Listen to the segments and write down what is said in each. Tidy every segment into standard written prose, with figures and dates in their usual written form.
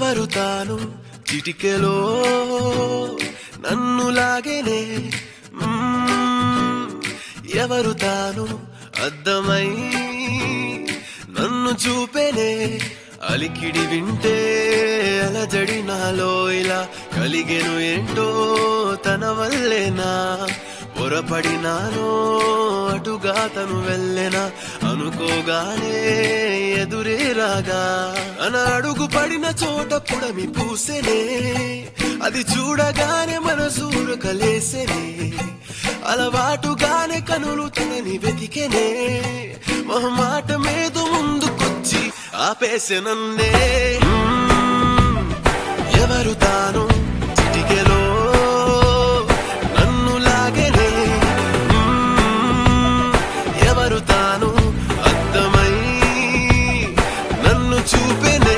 ఎవరు తాను చిటికెలో నన్ను లాగేనే ఎవరు తాను అద్దమై నన్ను చూపేనే అలికిడి వింటే అలజడి నాలో ఇలా కలిగెను ఏంటో తన వల్లేనా పొరపడినానో అటుగా తను వెళ్ళెనా అనుకోగానే ఎదురే రాగా అన అడుగు పడిన చోట పుడమి పూసెనే అది చూడగానే మనసూరు కలేసెనే అలవాటుగానే కనులు తనని వెతికెనే మొహమాట మీద ముందుకొచ్చి ఆపేసెనన్నే ఎవరు తాను చిటికెలో నన్ను లాగేనే ఎవరు తాను అద్దమై నన్ను చూపెనే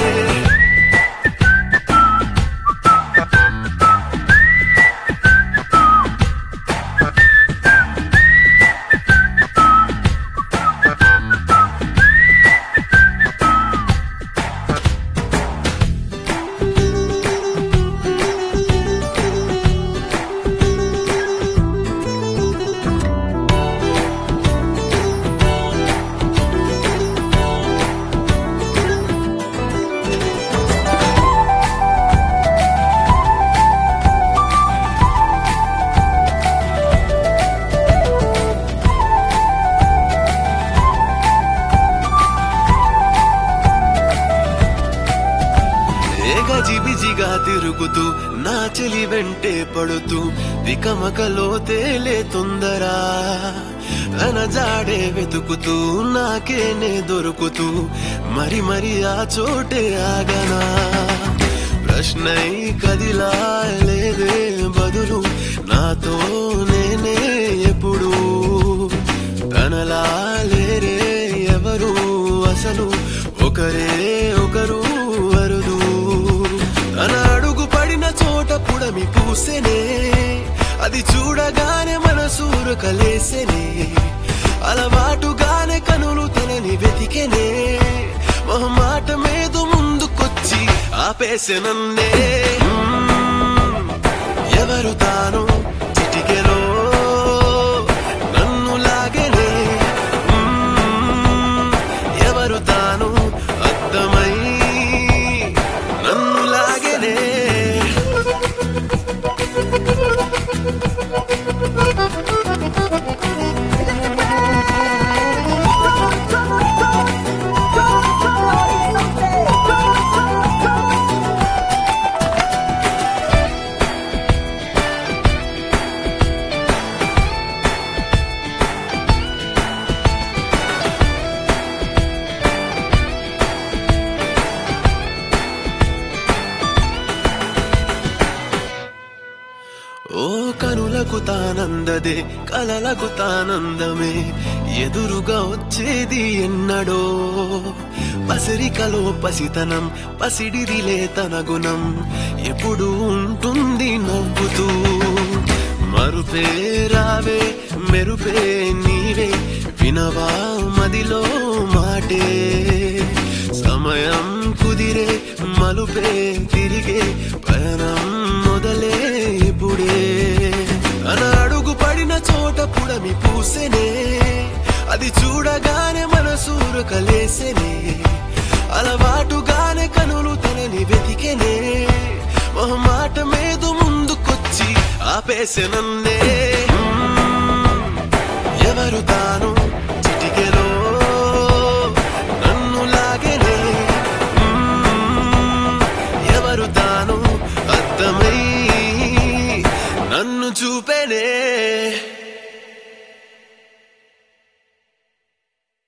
గజిబిజిగా తిరుగుతూ నా చెలి వెంటే పడుతూ దికమకలో తేలే తొందరా తన జాడే వెతుకుతూ నాకేనే దొరుకుతూ మరి మరి ఆ చోటే ఆగనా ప్రశ్నై కదిలా లేదే బదులు నాతో నేనే ఎప్పుడు తనలా లేరే ఎవరు అసలు ఒకరే ఒకరు వరుదు తన అడుగు పడిన చోట పుడమి పూసెనే అది చూడగానే మనసూరు కలేసెనే అలవాటుగానే కనులు తనని వెతికెనే మొహమాట మీద ముందుకొచ్చి ఆపేసెనన్నే ఎవరు తాను చిటికెలో నన్ను లాగేనే ఎవరు తాను అద్దమై నన్ను లాగేనే ఓ కనులకు తానందదే కలలకు తానందమే ఎదురుగా వచ్చేది ఎన్నడో పసిరికలో పసితనం పసిడిదిలే తన గుణం ఎప్పుడు ఉంటుంది నవ్వుతూ మరుపే రావే మెరుపే నీవే వినవా మదిలో మాటే సమయం కుదిరే మలుపే తిరిగే పయనం మొదలే ఇప్పుడే తన అడుగు పడిన చోట పుడమి పూసెనే అది చూడగానే మనసూరు కలేసెనే అలవాటుగానే కనులు తనని వెతికెనే మొహమాట మీద ముందుకొచ్చి ఆపేసెనన్నే ఎవరు తాను